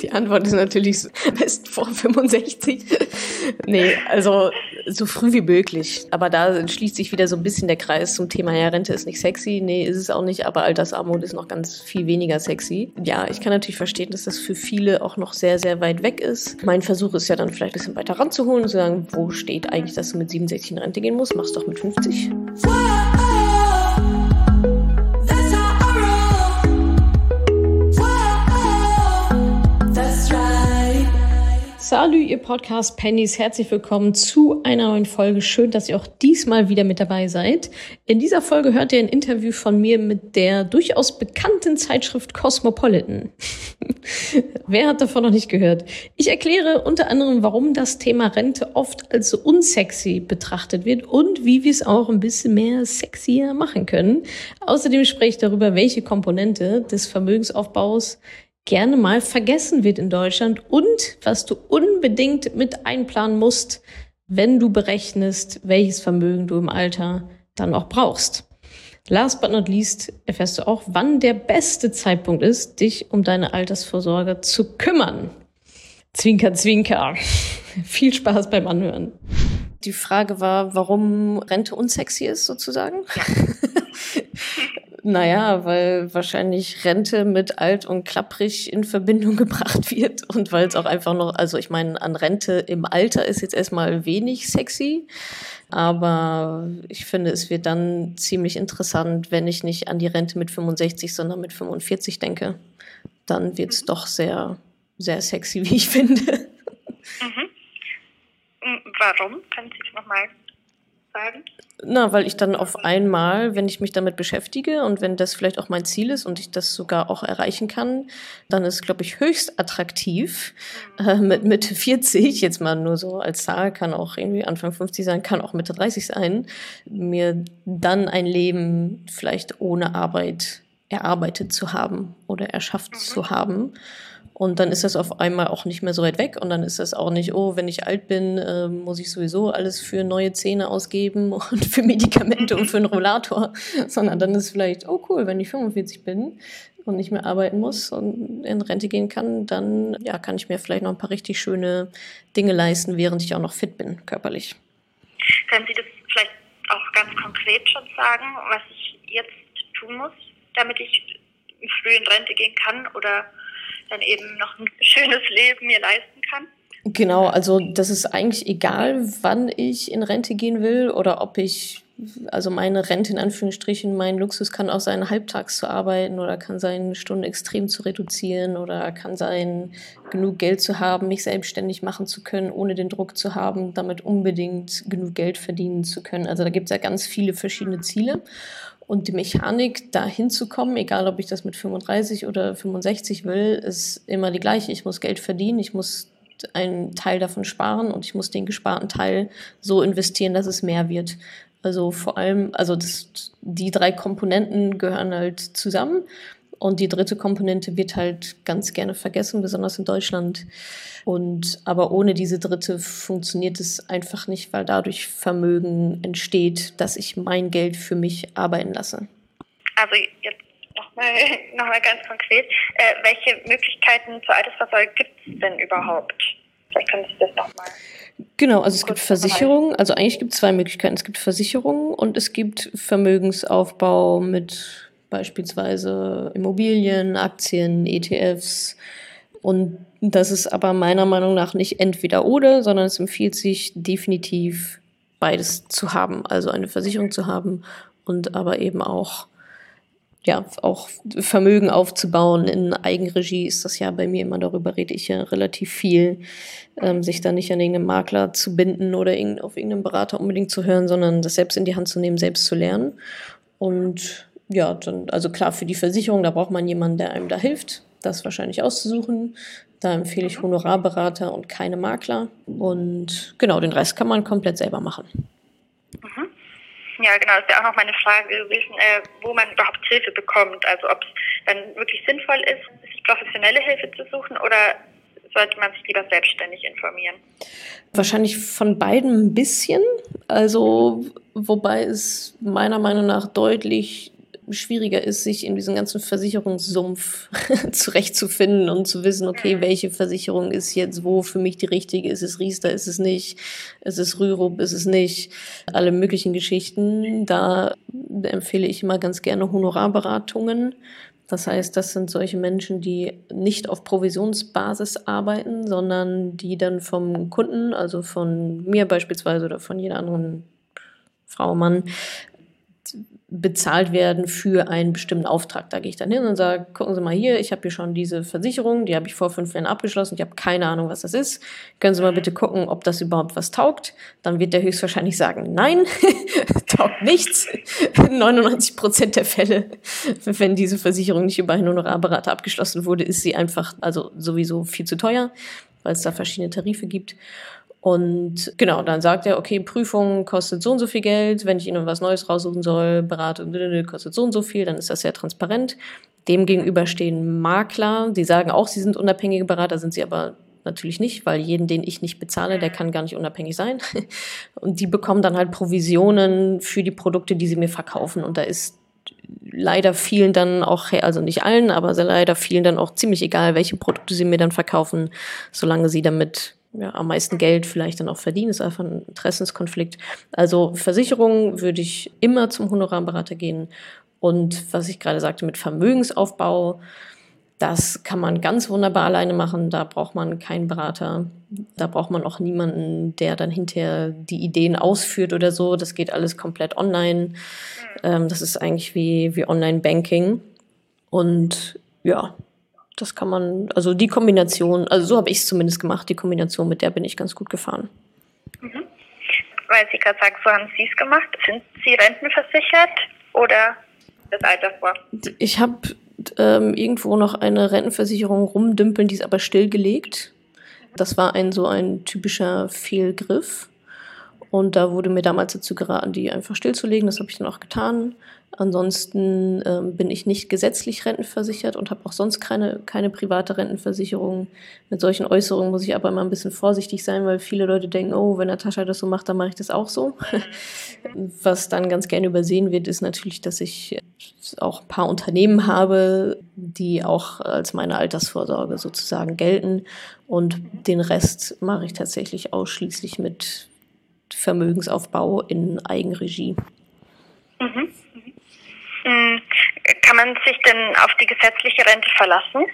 Die Antwort ist natürlich best vor 65. Nee, also so früh wie möglich. Aber da schließt sich wieder so ein bisschen der Kreis zum Thema, ja, Rente ist nicht sexy. Nee, ist es auch nicht, aber Altersarmut ist noch ganz viel weniger sexy. Ja, ich kann natürlich verstehen, dass das für viele auch noch sehr, sehr weit weg ist. Mein Versuch ist ja dann vielleicht ein bisschen weiter ranzuholen und zu sagen, wo steht eigentlich, dass du mit 67 in Rente gehen musst? Mach's doch mit 50. Salut, ihr Podcast-Pennies. Herzlich willkommen zu einer neuen Folge. Schön, dass ihr auch diesmal wieder mit dabei seid. In dieser Folge hört ihr ein Interview von mir mit der durchaus bekannten Zeitschrift Cosmopolitan. Wer hat davon noch nicht gehört? Ich erkläre unter anderem, warum das Thema Rente oft als so unsexy betrachtet wird und wie wir es auch ein bisschen mehr sexier machen können. Außerdem spreche ich darüber, welche Komponente des Vermögensaufbaus gerne mal vergessen wird in Deutschland und was du unbedingt mit einplanen musst, wenn du berechnest, welches Vermögen du im Alter dann auch brauchst. Last but not least erfährst du auch, wann der beste Zeitpunkt ist, dich um deine Altersvorsorge zu kümmern. Zwinker, zwinker. Viel Spaß beim Anhören. Die Frage war, warum Rente unsexy ist, sozusagen. Naja, weil wahrscheinlich Rente mit alt und klapprig in Verbindung gebracht wird und weil es auch einfach noch, also ich meine, an Rente im Alter ist jetzt erstmal wenig sexy, aber ich finde, es wird dann ziemlich interessant, wenn ich nicht an die Rente mit 65, sondern mit 45 denke. Dann wird es doch sehr, sehr sexy, wie ich finde. Warum? Können Sie es nochmal sagen? Na, weil ich dann auf einmal, wenn ich mich damit beschäftige und wenn das vielleicht auch mein Ziel ist und ich das sogar auch erreichen kann, dann ist, glaube ich, höchst attraktiv mit Mitte 40, jetzt mal nur so als Zahl, kann auch irgendwie Anfang 50 sein, kann auch Mitte 30 sein, mir dann ein Leben vielleicht ohne Arbeit erarbeitet zu haben oder erschafft zu haben. Und dann ist das auf einmal auch nicht mehr so weit weg und dann ist das auch nicht, oh, wenn ich alt bin, muss ich sowieso alles für neue Zähne ausgeben und für Medikamente und für einen Rollator, sondern dann ist vielleicht, oh cool, wenn ich 45 bin und nicht mehr arbeiten muss und in Rente gehen kann, dann ja, kann ich mir vielleicht noch ein paar richtig schöne Dinge leisten, während ich auch noch fit bin, körperlich. Können Sie das vielleicht auch ganz konkret schon sagen, was ich jetzt tun muss, damit ich früh in Rente gehen kann oder dann eben noch ein schönes Leben mir leisten kann? Genau, also das ist eigentlich egal, wann ich in Rente gehen will oder ob ich, also meine Rente in Anführungsstrichen, mein Luxus kann auch sein, halbtags zu arbeiten oder kann sein, Stunden extrem zu reduzieren oder kann sein, genug Geld zu haben, mich selbstständig machen zu können, ohne den Druck zu haben, damit unbedingt genug Geld verdienen zu können. Also da gibt es ja ganz viele verschiedene Ziele. Und die Mechanik, da hinzukommen, egal ob ich das mit 35 oder 65 will, ist immer die gleiche. Ich muss Geld verdienen, ich muss einen Teil davon sparen und ich muss den gesparten Teil so investieren, dass es mehr wird. Also vor allem, also die drei Komponenten gehören halt zusammen. Und die dritte Komponente wird halt ganz gerne vergessen, besonders in Deutschland. Aber ohne diese dritte funktioniert es einfach nicht, weil dadurch Vermögen entsteht, dass ich mein Geld für mich arbeiten lasse. Also jetzt nochmal ganz konkret, welche Möglichkeiten zur Altersvorsorge gibt es denn überhaupt? Vielleicht können Sie das nochmal. Genau, also es gibt Versicherungen, also eigentlich gibt es zwei Möglichkeiten. Es gibt Versicherungen und es gibt Vermögensaufbau mit beispielsweise Immobilien, Aktien, ETFs. Und das ist aber meiner Meinung nach nicht entweder oder, sondern es empfiehlt sich definitiv beides zu haben. Also eine Versicherung zu haben und aber eben auch Vermögen aufzubauen. In Eigenregie ist das ja bei mir immer, darüber rede ich ja relativ viel, sich da nicht an irgendeinen Makler zu binden oder auf irgendeinen Berater unbedingt zu hören, sondern das selbst in die Hand zu nehmen, selbst zu lernen. Und ja, dann, also klar, für die Versicherung, da braucht man jemanden, der einem da hilft, das wahrscheinlich auszusuchen. Da empfehle ich Honorarberater und keine Makler. Und genau, den Rest kann man komplett selber machen. Ja, genau, das wäre auch noch meine Frage gewesen, wo man überhaupt Hilfe bekommt. Also ob es dann wirklich sinnvoll ist, sich professionelle Hilfe zu suchen oder sollte man sich lieber selbstständig informieren? Wahrscheinlich von beiden ein bisschen. Also, wobei es meiner Meinung nach deutlich schwieriger ist, sich in diesem ganzen Versicherungssumpf zurechtzufinden und zu wissen, okay, welche Versicherung ist jetzt wo für mich die richtige? Ist es Riester, ist es nicht? Ist es Rürup, ist es nicht? Alle möglichen Geschichten. Da empfehle ich immer ganz gerne Honorarberatungen. Das heißt, das sind solche Menschen, die nicht auf Provisionsbasis arbeiten, sondern die dann vom Kunden, also von mir beispielsweise oder von jeder anderen Frau, Mann, bezahlt werden für einen bestimmten Auftrag. Da gehe ich dann hin und sage, gucken Sie mal hier, ich habe hier schon diese Versicherung, die habe ich vor 5 Jahren abgeschlossen, ich habe keine Ahnung, was das ist. Können Sie mal bitte gucken, ob das überhaupt was taugt? Dann wird der höchstwahrscheinlich sagen, nein, taugt nichts. 99% der Fälle, wenn diese Versicherung nicht über einen Honorarberater abgeschlossen wurde, ist sie einfach also sowieso viel zu teuer, weil es da verschiedene Tarife gibt. Und genau, dann sagt er, okay, Prüfung kostet so und so viel Geld, wenn ich Ihnen was Neues raussuchen soll, Beratung kostet so und so viel, dann ist das sehr transparent. Demgegenüber stehen Makler, die sagen auch, sie sind unabhängige Berater, sind sie aber natürlich nicht, weil jeden, den ich nicht bezahle, der kann gar nicht unabhängig sein. Und die bekommen dann halt Provisionen für die Produkte, die sie mir verkaufen. Und da ist leider vielen dann auch, also nicht allen, aber leider vielen dann auch ziemlich egal, welche Produkte sie mir dann verkaufen, solange sie damit am meisten Geld vielleicht dann auch verdienen, ist einfach ein Interessenskonflikt. Also Versicherungen würde ich immer zum Honorarberater gehen. Und was ich gerade sagte mit Vermögensaufbau, das kann man ganz wunderbar alleine machen. Da braucht man keinen Berater. Da braucht man auch niemanden, der dann hinterher die Ideen ausführt oder so. Das geht alles komplett online. Das ist eigentlich wie Online-Banking. Und ja, das kann man, also die Kombination, also so habe ich es zumindest gemacht, die Kombination, mit der bin ich ganz gut gefahren. Weil Sie gerade sagen, so haben Sie es gemacht. Sind Sie rentenversichert oder das Alter vor? Ich habe irgendwo noch eine Rentenversicherung rumdümpeln, die ist aber stillgelegt. Das war so ein typischer Fehlgriff. Und da wurde mir damals dazu geraten, die einfach stillzulegen. Das habe ich dann auch getan. Ansonsten bin ich nicht gesetzlich rentenversichert und habe auch sonst keine private Rentenversicherung. Mit solchen Äußerungen muss ich aber immer ein bisschen vorsichtig sein, weil viele Leute denken, oh, wenn Natascha das so macht, dann mache ich das auch so. Was dann ganz gerne übersehen wird, ist natürlich, dass ich auch ein paar Unternehmen habe, die auch als meine Altersvorsorge sozusagen gelten. Und den Rest mache ich tatsächlich ausschließlich mit Vermögensaufbau in Eigenregie. Kann man sich denn auf die gesetzliche Rente verlassen?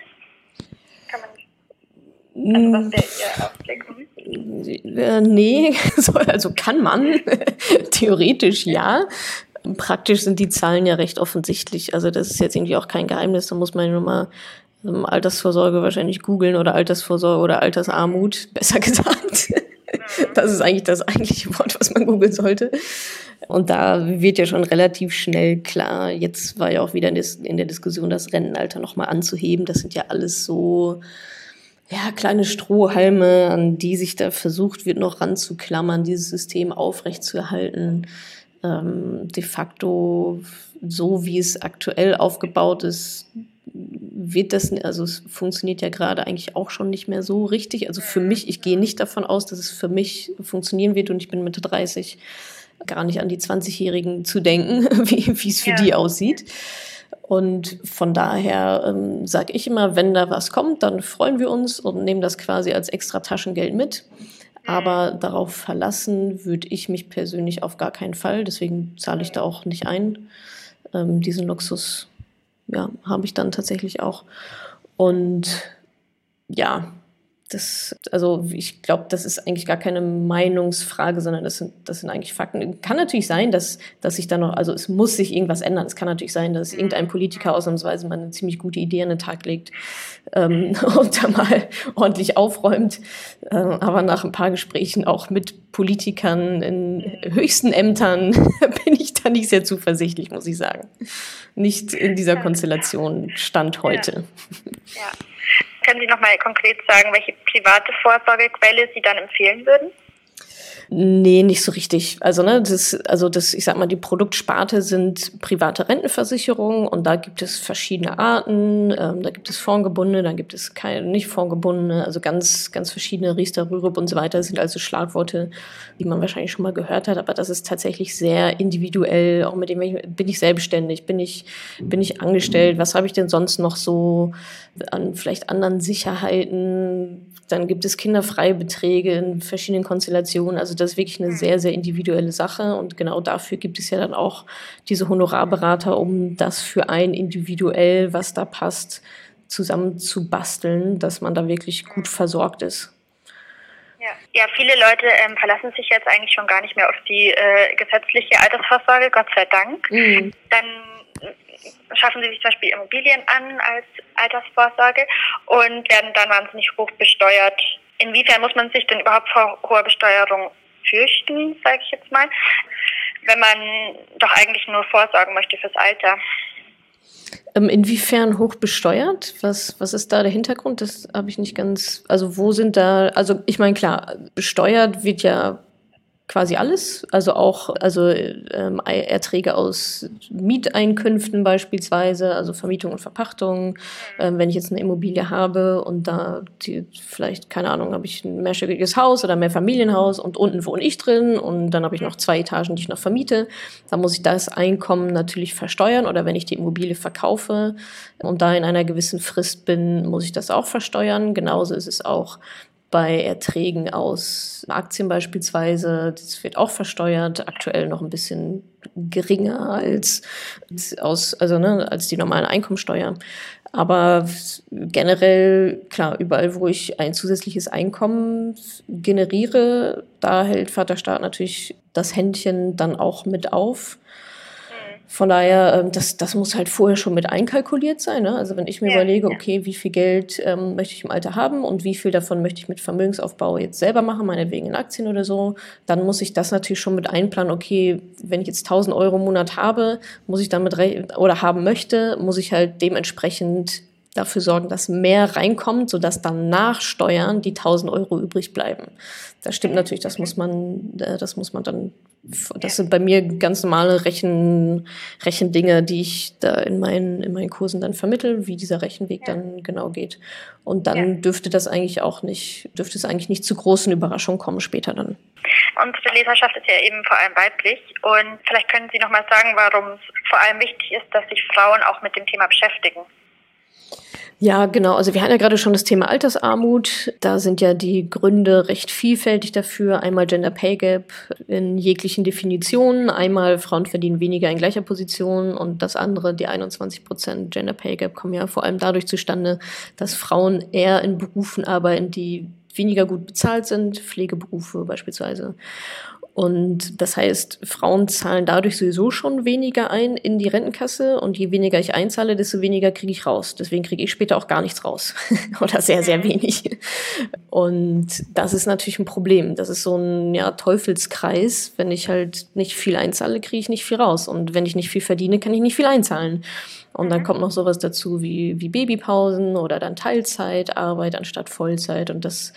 Was wäre Ihr Ausblick? Nee, also kann man, theoretisch ja. Praktisch sind die Zahlen ja recht offensichtlich. Also das ist jetzt irgendwie auch kein Geheimnis, da muss man ja nur mal Altersvorsorge wahrscheinlich googeln oder Altersvorsorge oder Altersarmut, besser gesagt. Das ist eigentlich das eigentliche Wort, was man googeln sollte. Und da wird ja schon relativ schnell klar, jetzt war ja auch wieder in der Diskussion, das Rentenalter nochmal anzuheben. Das sind ja alles so kleine Strohhalme, an die sich da versucht wird, noch ranzuklammern, dieses System aufrechtzuerhalten. De facto, so wie es aktuell aufgebaut ist, wird das, also es funktioniert ja gerade eigentlich auch schon nicht mehr so richtig. Also für mich, ich gehe nicht davon aus, dass es für mich funktionieren wird und ich bin Mitte 30, gar nicht an die 20-Jährigen zu denken, wie es für die aussieht. Und von daher sage ich immer, wenn da was kommt, dann freuen wir uns und nehmen das quasi als extra Taschengeld mit. Aber darauf verlassen würde ich mich persönlich auf gar keinen Fall. Deswegen zahle ich da auch nicht ein. Diesen Luxus habe ich dann tatsächlich auch. Und ja, also ich glaube, das ist eigentlich gar keine Meinungsfrage, sondern das sind eigentlich Fakten. Kann natürlich sein, dass sich da noch, also es muss sich irgendwas ändern. Es kann natürlich sein, dass irgendein Politiker ausnahmsweise mal eine ziemlich gute Idee an den Tag legt und da mal ordentlich aufräumt. Aber nach ein paar Gesprächen auch mit Politikern in höchsten Ämtern bin ich da nicht sehr zuversichtlich, muss ich sagen. Nicht in dieser Konstellation Stand heute. Ja. Können Sie noch mal konkret sagen, welche private Vorsorgequelle Sie dann empfehlen würden? Nee, nicht so richtig. Also, ne, ich sag mal, die Produktsparte sind private Rentenversicherungen und da gibt es verschiedene Arten. Da gibt es fondgebundene, dann gibt es keine nicht fondgebundene, also ganz, ganz verschiedene Riester, Rürup und so weiter. Das sind also Schlagworte, die man wahrscheinlich schon mal gehört hat, aber das ist tatsächlich sehr individuell. Auch mit dem bin ich selbstständig, bin ich angestellt, was habe ich denn sonst noch so an vielleicht anderen Sicherheiten? Dann gibt es Kinderfreibeträge in verschiedenen Konstellationen. Also das ist wirklich eine sehr, sehr individuelle Sache. Und genau dafür gibt es ja dann auch diese Honorarberater, um das für einen individuell, was da passt, zusammen zu basteln, dass man da wirklich gut versorgt ist. Ja, viele Leute verlassen sich jetzt eigentlich schon gar nicht mehr auf die gesetzliche Altersvorsorge, Gott sei Dank. Dann schaffen sie sich zum Beispiel Immobilien an als Altersvorsorge und werden dann wahnsinnig hoch besteuert. Inwiefern muss man sich denn überhaupt vor hoher Besteuerung fürchten, sage ich jetzt mal, wenn man doch eigentlich nur vorsorgen möchte fürs Alter? Inwiefern hoch besteuert? Was ist da der Hintergrund? Das habe ich nicht ganz, also wo sind da, also ich meine, klar, besteuert wird ja quasi alles, also auch Erträge aus Mieteinkünften beispielsweise, also Vermietung und Verpachtung. Wenn ich jetzt eine Immobilie habe und da vielleicht, keine Ahnung, habe ich ein mehrstöckiges Haus oder ein Mehrfamilienhaus und unten wohne ich drin und dann habe ich noch 2 Etagen, die ich noch vermiete, dann muss ich das Einkommen natürlich versteuern oder wenn ich die Immobilie verkaufe und da in einer gewissen Frist bin, muss ich das auch versteuern. Genauso ist es auch bei Erträgen aus Aktien beispielsweise, das wird auch versteuert, aktuell noch ein bisschen geringer als die normale Einkommensteuer. Aber generell, klar, überall, wo ich ein zusätzliches Einkommen generiere, da hält Vaterstaat natürlich das Händchen dann auch mit auf. Von daher, das muss halt vorher schon mit einkalkuliert sein. Ne? Also wenn ich mir überlege, okay, wie viel Geld möchte ich im Alter haben und wie viel davon möchte ich mit Vermögensaufbau jetzt selber machen, meinetwegen in Aktien oder so, dann muss ich das natürlich schon mit einplanen. Okay, wenn ich jetzt 1.000 Euro im Monat habe, muss ich damit oder haben möchte, muss ich halt dementsprechend dafür sorgen, dass mehr reinkommt, sodass dann nach Steuern die 1.000 Euro übrig bleiben. Das stimmt natürlich, das muss man dann, das sind bei mir ganz normale Rechendinge, die ich da in meinen Kursen dann vermittle, wie dieser Rechenweg dann genau geht. Und dann dürfte es eigentlich nicht zu großen Überraschungen kommen später dann. Unsere Leserschaft ist ja eben vor allem weiblich und vielleicht können Sie noch mal sagen, warum es vor allem wichtig ist, dass sich Frauen auch mit dem Thema beschäftigen. Ja, genau. Also wir hatten ja gerade schon das Thema Altersarmut. Da sind ja die Gründe recht vielfältig dafür. Einmal Gender Pay Gap in jeglichen Definitionen. Einmal Frauen verdienen weniger in gleicher Position. Und das andere, die 21% Gender Pay Gap, kommen ja vor allem dadurch zustande, dass Frauen eher in Berufen arbeiten, die weniger gut bezahlt sind. Pflegeberufe beispielsweise. Und das heißt, Frauen zahlen dadurch sowieso schon weniger ein in die Rentenkasse und je weniger ich einzahle, desto weniger kriege ich raus. Deswegen kriege ich später auch gar nichts raus oder sehr, sehr wenig. Und das ist natürlich ein Problem. Das ist so ein Teufelskreis. Wenn ich halt nicht viel einzahle, kriege ich nicht viel raus. Und wenn ich nicht viel verdiene, kann ich nicht viel einzahlen. Und dann kommt noch sowas dazu wie Babypausen oder dann Teilzeitarbeit anstatt Vollzeit. Und das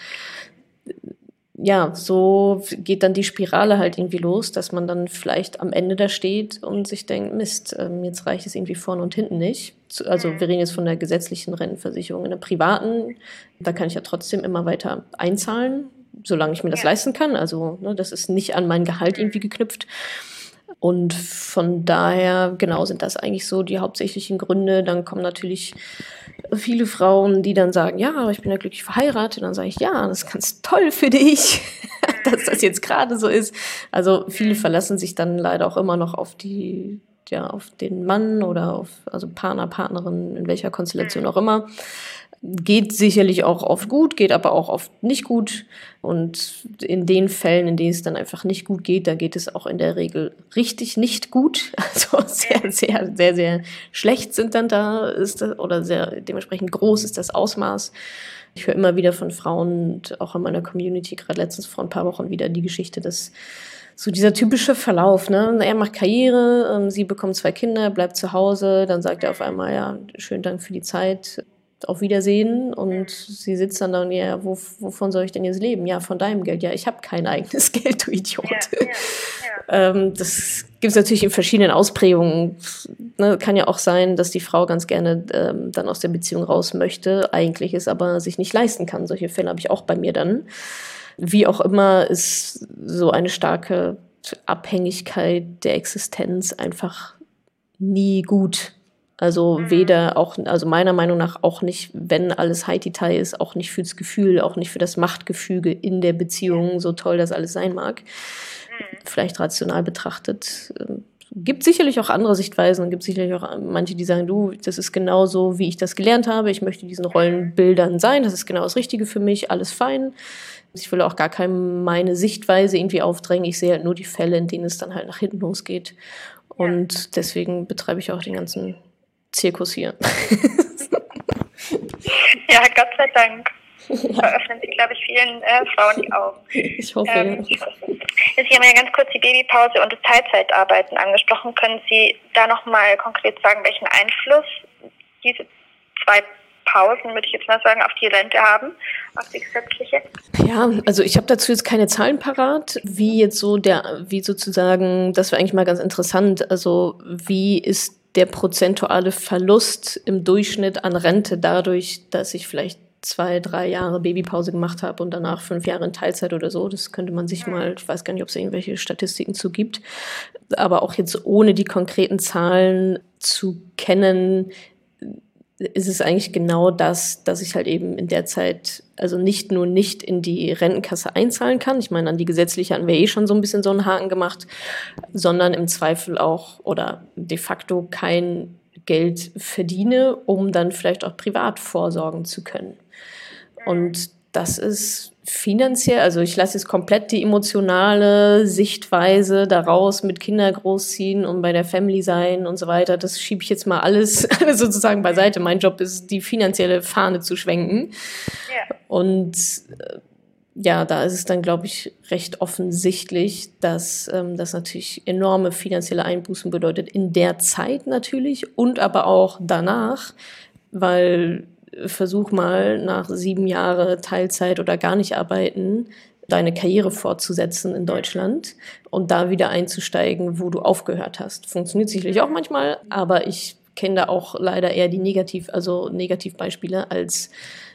so geht dann die Spirale halt irgendwie los, dass man dann vielleicht am Ende da steht und sich denkt, Mist, jetzt reicht es irgendwie vorne und hinten nicht. Also wir reden jetzt von der gesetzlichen Rentenversicherung. In der privaten, da kann ich ja trotzdem immer weiter einzahlen, solange ich mir das leisten kann. Also das ist nicht an mein Gehalt irgendwie geknüpft. Und von daher, genau, sind das eigentlich so die hauptsächlichen Gründe. Dann kommen natürlich viele Frauen, die dann sagen, ja, aber ich bin ja glücklich verheiratet. Und dann sage ich, ja, das ist ganz toll für dich, dass das jetzt gerade so ist. Also viele verlassen sich dann leider auch immer noch auf auf den Mann oder auf Partner, Partnerin, in welcher Konstellation auch immer. Geht sicherlich auch oft gut, geht aber auch oft nicht gut. Und in den Fällen, in denen es dann einfach nicht gut geht, da geht es auch in der Regel richtig nicht gut. Also sehr, sehr, sehr, sehr schlecht sind dann dementsprechend groß ist das Ausmaß. Ich höre immer wieder von Frauen und auch in meiner Community, gerade letztens vor ein paar Wochen wieder die Geschichte, dass so dieser typische Verlauf, ne? Er macht Karriere, sie bekommt 2 Kinder, bleibt zu Hause, dann sagt er auf einmal, ja, schönen Dank für die Zeit. auf Wiedersehen. Und sie sitzt dann, ja, wovon soll ich denn jetzt leben? Ja, von deinem Geld. Ja, ich habe kein eigenes Geld, du Idiot. Das gibt es natürlich in verschiedenen Ausprägungen. Ne, kann ja auch sein, dass die Frau ganz gerne dann aus der Beziehung raus möchte, eigentlich es aber sich nicht leisten kann. Solche Fälle habe ich auch bei mir dann. Wie auch immer ist so eine starke Abhängigkeit der Existenz einfach nie gut. Also weder auch, also meiner Meinung nach auch nicht, wenn alles Haiti-Tai ist, auch nicht fürs Gefühl, auch nicht für das Machtgefüge in der Beziehung, so toll das alles sein mag. Vielleicht rational betrachtet. Gibt sicherlich auch andere Sichtweisen und gibt sicherlich auch manche, die sagen, du, das ist genau so, wie ich das gelernt habe. Ich möchte diesen Rollenbildern sein. Das ist genau das Richtige für mich. Alles fein. Ich will auch gar keinem meine Sichtweise irgendwie aufdrängen. Ich sehe halt nur die Fälle, in denen es dann halt nach hinten losgeht. Und deswegen betreibe ich auch den ganzen Zirkus hier. Ja, Gott sei Dank. Veröffnen Sie, glaube ich, vielen Frauen die Augen. Ich hoffe, ja. Sie haben ja ganz kurz die Babypause und das Teilzeitarbeiten angesprochen. Können Sie da nochmal konkret sagen, welchen Einfluss diese 2 Pausen, würde ich jetzt mal sagen, auf die Rente haben, auf die gesetzliche? Ja, also ich habe dazu jetzt keine Zahlen parat, wie sozusagen, das wäre eigentlich mal ganz interessant, also wie ist der prozentuale Verlust im Durchschnitt an Rente dadurch, dass ich vielleicht 2-3 Jahre Babypause gemacht habe und danach 5 Jahre in Teilzeit oder so. Das könnte man sich mal, ich weiß gar nicht, ob es irgendwelche Statistiken zu gibt, aber auch jetzt ohne die konkreten Zahlen zu kennen, ist es eigentlich genau das, dass ich halt eben in der Zeit also nicht nur nicht in die Rentenkasse einzahlen kann, ich meine, an die gesetzliche hatten wir eh schon so ein bisschen so einen Haken gemacht, sondern im Zweifel auch oder de facto kein Geld verdiene, um dann vielleicht auch privat vorsorgen zu können. Und das ist finanziell, also ich lasse jetzt komplett die emotionale Sichtweise daraus mit Kinder großziehen und bei der Family sein und so weiter. Das schiebe ich jetzt mal alles sozusagen beiseite. Mein Job ist, die finanzielle Fahne zu schwenken. Ja. Und ja, da ist es dann, glaube ich, recht offensichtlich, dass das natürlich enorme finanzielle Einbußen bedeutet in der Zeit natürlich und aber auch danach, weil versuch mal nach 7 Jahren Teilzeit oder gar nicht arbeiten, deine Karriere fortzusetzen in Deutschland und da wieder einzusteigen, wo du aufgehört hast. Funktioniert sicherlich auch manchmal, aber ich kenne da auch leider eher die Negativbeispiele als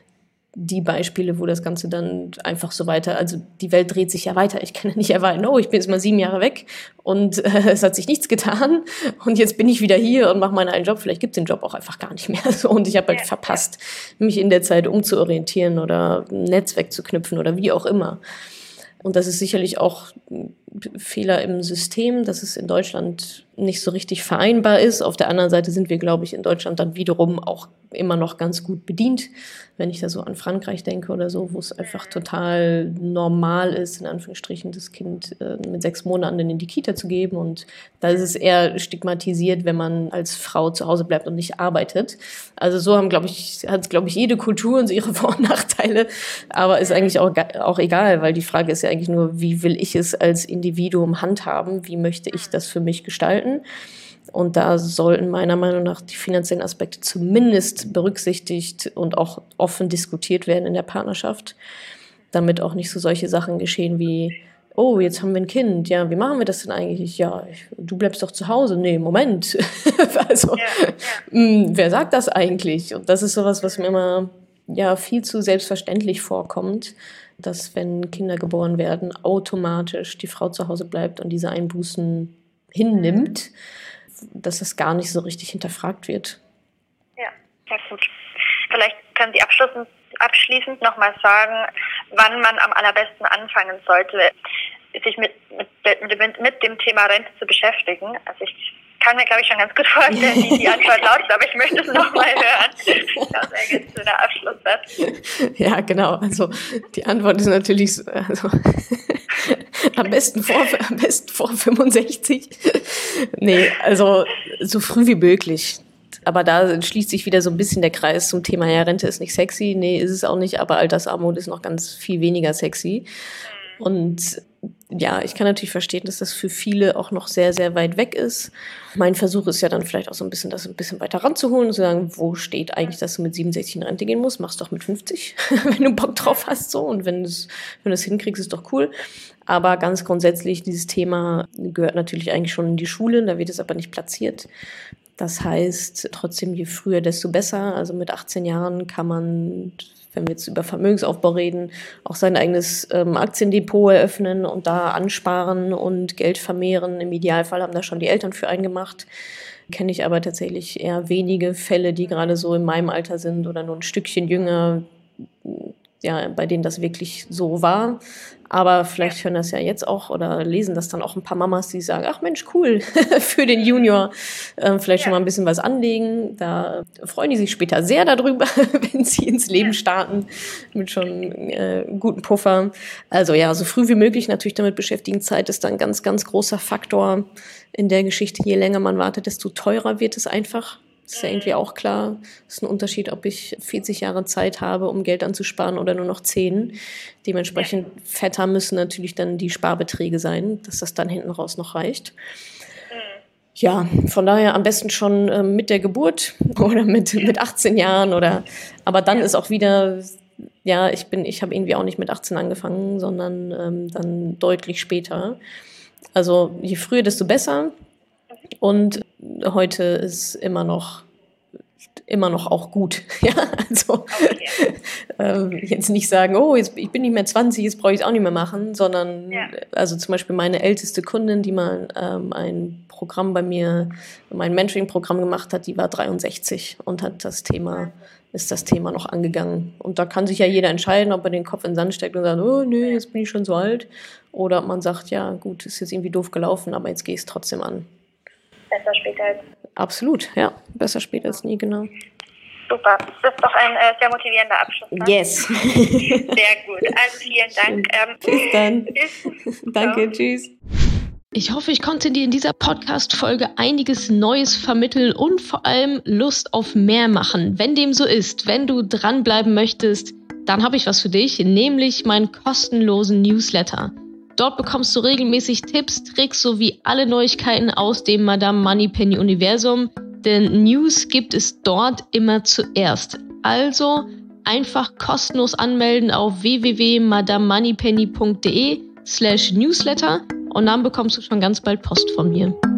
die Beispiele, wo das Ganze dann einfach so weiter, also die Welt dreht sich ja weiter. Ich kann ja nicht erwarten, ich bin jetzt mal 7 Jahre weg und es hat sich nichts getan und jetzt bin ich wieder hier und mache meinen einen Job. Vielleicht gibt es den Job auch einfach gar nicht mehr. So, und ich habe halt verpasst, mich in der Zeit umzuorientieren oder ein Netzwerk zu knüpfen oder wie auch immer. Und das ist sicherlich auch ein Fehler im System, dass es in Deutschland nicht so richtig vereinbar ist. Auf der anderen Seite sind wir, glaube ich, in Deutschland dann wiederum auch immer noch ganz gut bedient. Wenn ich da so an Frankreich denke oder so, wo es einfach total normal ist, in Anführungsstrichen, das Kind mit 6 Monaten in die Kita zu geben. Und da ist es eher stigmatisiert, wenn man als Frau zu Hause bleibt und nicht arbeitet. Also so hat, glaube ich, jede Kultur und so ihre Vor- und Nachteile. Aber ist eigentlich auch egal, weil die Frage ist ja eigentlich nur, wie will ich es als Individuum handhaben? Wie möchte ich das für mich gestalten? Und da sollten meiner Meinung nach die finanziellen Aspekte zumindest berücksichtigt und auch offen diskutiert werden in der Partnerschaft, damit auch nicht so solche Sachen geschehen wie, oh, jetzt haben wir ein Kind, ja, wie machen wir das denn eigentlich? Ja, du bleibst doch zu Hause. Nee, Moment. Also, wer sagt das eigentlich? Und das ist sowas, was mir immer viel zu selbstverständlich vorkommt, dass wenn Kinder geboren werden, automatisch die Frau zu Hause bleibt und diese Einbußen hinnimmt, dass das gar nicht so richtig hinterfragt wird. Ja, sehr gut. Vielleicht können Sie abschließend nochmal sagen, wann man am allerbesten anfangen sollte, sich mit dem Thema Rente zu beschäftigen. Also ich kann mir, glaube ich, schon ganz gut vorstellen, wie die Antwort lautet, aber ich möchte es nochmal hören. Das wäre jetzt so der Abschlusssatz. Ja, genau. Also die Antwort ist natürlich am besten vor 65. Nee, also so früh wie möglich. Aber da schließt sich wieder so ein bisschen der Kreis zum Thema, ja, Rente ist nicht sexy. Nee, ist es auch nicht, aber Altersarmut ist noch ganz viel weniger sexy. Und ja, ich kann natürlich verstehen, dass das für viele auch noch sehr, sehr weit weg ist. Mein Versuch ist ja dann vielleicht auch so ein bisschen, das ein bisschen weiter ranzuholen und zu sagen, wo steht eigentlich, dass du mit 67 in Rente gehen musst? Mach's doch mit 50, wenn du Bock drauf hast, so. Und wenn du es hinkriegst, ist doch cool. Aber ganz grundsätzlich, dieses Thema gehört natürlich eigentlich schon in die Schule, da wird es aber nicht platziert. Das heißt, trotzdem, je früher, desto besser. Also mit 18 Jahren kann man, wenn wir jetzt über Vermögensaufbau reden, auch sein eigenes Aktiendepot eröffnen und da ansparen und Geld vermehren. Im Idealfall haben da schon die Eltern für einen gemacht. Kenne ich aber tatsächlich eher wenige Fälle, die gerade so in meinem Alter sind oder nur ein Stückchen jünger, ja, bei denen das wirklich so war. Aber vielleicht hören das ja jetzt auch oder lesen das dann auch ein paar Mamas, die sagen, ach Mensch, cool, für den Junior vielleicht schon mal ein bisschen was anlegen. Da freuen die sich später sehr darüber, wenn sie ins Leben starten mit schon guten Puffer. Also ja, so früh wie möglich natürlich damit beschäftigen. Zeit ist dann ein ganz, ganz großer Faktor in der Geschichte. Je länger man wartet, desto teurer wird es einfach. Das ist ja irgendwie auch klar. Es ist ein Unterschied, ob ich 40 Jahre Zeit habe, um Geld anzusparen oder nur noch 10. Dementsprechend fetter müssen natürlich dann die Sparbeträge sein, dass das dann hinten raus noch reicht. Ja, von daher am besten schon mit der Geburt oder mit 18 Jahren aber dann ist auch wieder, ja, ich habe irgendwie auch nicht mit 18 angefangen, sondern dann deutlich später. Also je früher, desto besser. Und heute ist immer noch auch gut. Ja, also jetzt nicht sagen, oh, ich bin nicht mehr 20, jetzt brauche ich es auch nicht mehr machen, sondern also zum Beispiel meine älteste Kundin, die mal ein Programm bei mir, mein Mentoring-Programm gemacht hat, die war 63 und ist das Thema noch angegangen. Und da kann sich ja jeder entscheiden, ob er den Kopf in den Sand steckt und sagt, oh nee, jetzt bin ich schon so alt. Oder ob man sagt, ja gut, ist jetzt irgendwie doof gelaufen, aber jetzt gehe ich es trotzdem an. Besser später als nie. Absolut, ja. Besser später als nie, genau. Super. Das ist doch ein sehr motivierender Abschluss. Ne? Yes. Sehr gut. Also vielen Dank. Bis dann. Danke, tschüss. Ich hoffe, ich konnte dir in dieser Podcast-Folge einiges Neues vermitteln und vor allem Lust auf mehr machen. Wenn dem so ist, wenn du dranbleiben möchtest, dann habe ich was für dich, nämlich meinen kostenlosen Newsletter. Dort bekommst du regelmäßig Tipps, Tricks sowie alle Neuigkeiten aus dem Madame Moneypenny Universum, denn News gibt es dort immer zuerst. Also einfach kostenlos anmelden auf www.madamemoneypenny.de/newsletter und dann bekommst du schon ganz bald Post von mir.